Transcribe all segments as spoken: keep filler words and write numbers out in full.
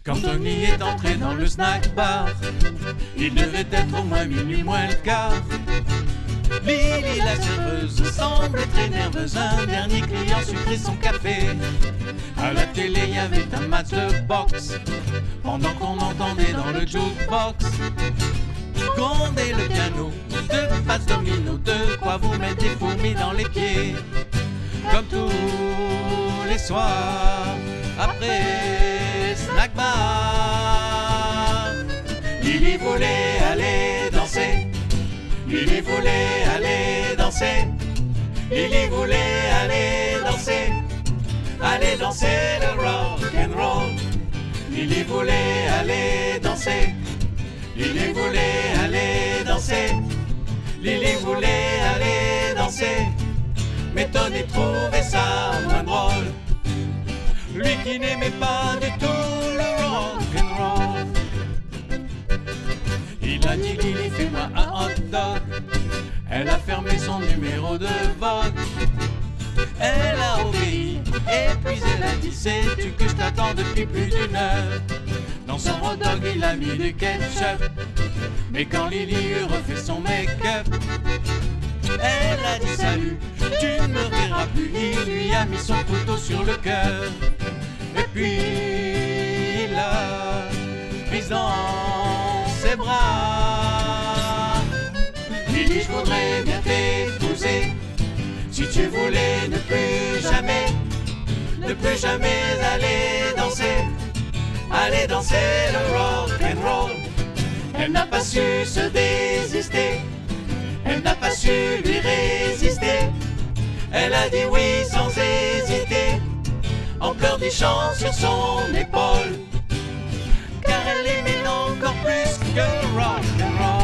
Quand Tony est entré dans le snack bar, il devait être au moins minuit moins le quart. Lily la serveuse semblait très nerveuse. Un dernier client sucré son café. À la télé y avait un match de boxe pendant qu'on entendait dans le jukebox gronder le piano. Deux passes domino, de quoi vous mettre des fourmis dans les pieds. Comme tous les soirs après snack bar, Lily voulait aller danser. Lily voulait aller danser. Lily voulait aller danser. Aller danser le rock and roll. Lily voulait aller danser. Lily voulait aller danser. Lily voulait aller danser. Mais Tony trouvait ça moins drôle. Lui qui n'aimait pas du tout le rock and roll. Il a dit Lily fais-moi un hot dog. Elle a fermé son numéro de vogue. Elle a obéi et puis elle a dit sais-tu que je t'attends depuis plus d'une heure. Dans son hot dog il a mis du ketchup. Mais quand Lily eut refait son make-up, elle a dit salut, tu ne me verras plus. Il lui a mis son couteau sur le cœur. Et puis il l'a prise dans ses bras. Lily, je voudrais bien t'épouser. Si tu voulais ne plus jamais, ne plus jamais aller danser, aller danser le rock and roll. Elle n'a pas su se désister, elle n'a pas su lui résister. Elle a dit oui sans hésiter, en pleurnichant sur son épaule, car elle aimait encore plus que le rock and roll.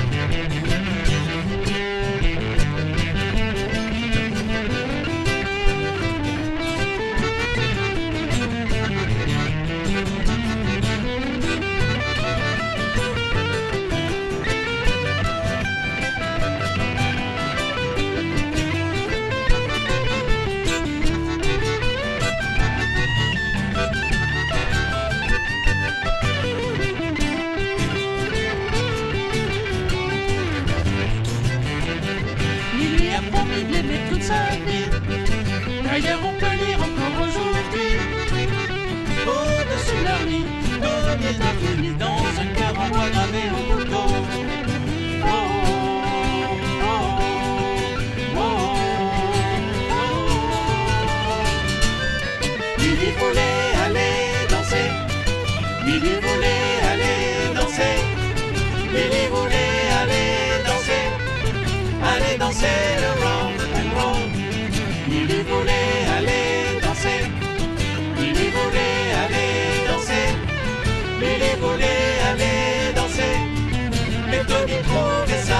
Toute sa vie. D'ailleurs on peut lire encore aujourd'hui. Au-dessus de leur lit, Tony est devenu dans un cœur en bois gravé au couteau. Oh, oh, oh, oh, oh, oh. Lily voulait aller danser. Lily voulait aller danser. Lily voulait aller danser. Aller danser le rock. Lily voulait aller danser. Lily voulait aller danser. Lily voulait aller danser. Mais Tony trouvait ça